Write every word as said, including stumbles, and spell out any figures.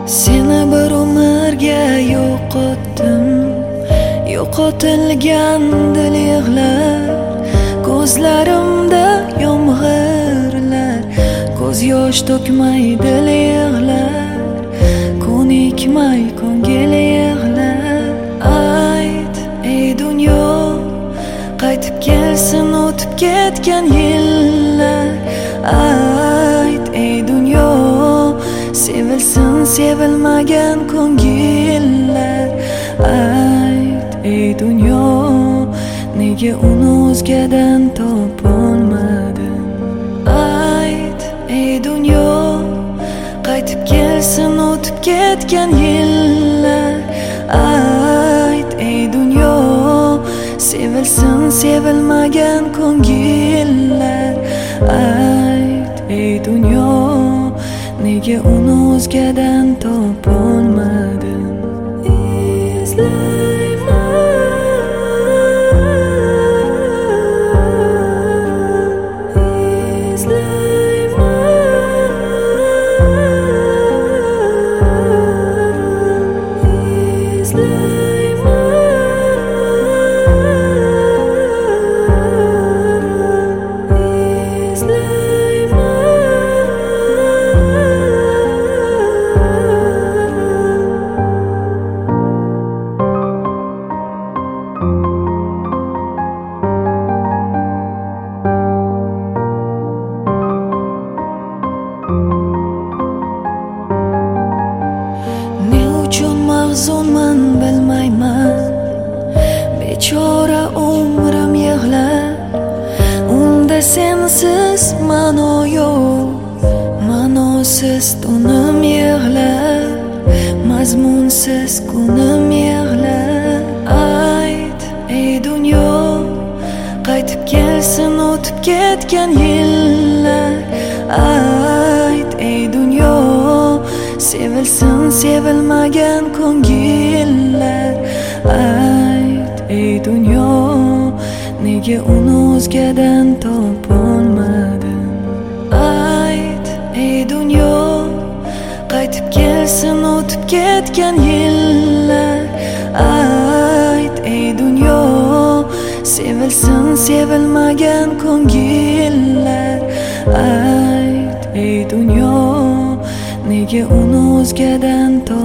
Seni bir umrga yo'qotdim, yo'qotilgan dil yig'lar, ko'zlarimda yomg'irlar, ko'z yosh to'kmay dil yig'lar, ko'nikmay ko'ngil yig'lar. Ayt ey dunyo, qaytib kelsin o'tib ketgan yillar. Ayt ey dunyo, sevilsin sevilmagan ko'ngillar. Ayt ey dunyo, nega uni o'zgadan topolmadim? Ayt ey dunyo, qaytib kelsin o'tib ketgan yillar. Ayt ey dunyo, sevilsin sevilmagan ko'ngillar. Ayt ey dunyo, nega uni o'zgadan topolmadim? Mahzunman bilmayman, bechora umrim yig'lar. Unda sensiz ma'no yo'q, ma'nosiz tunim yig'lar, mazmunsiz kunim yig'lar. Ayt ey dunyo, qaytib kelsin o'tib ketgan yillar. Ayt ey dunyo, sevilsin sevilmagan ko'ngillar. Ayt ey dunyo, nega uni o'zgadan topolmadim? Ayt ey dunyo, qaytib kelsin o'tib ketgan yillar. Ayt ey dunyo, sevilsin sevilmagan ko'ngillar. Ayt ey dunyo, nega uni o'zgadan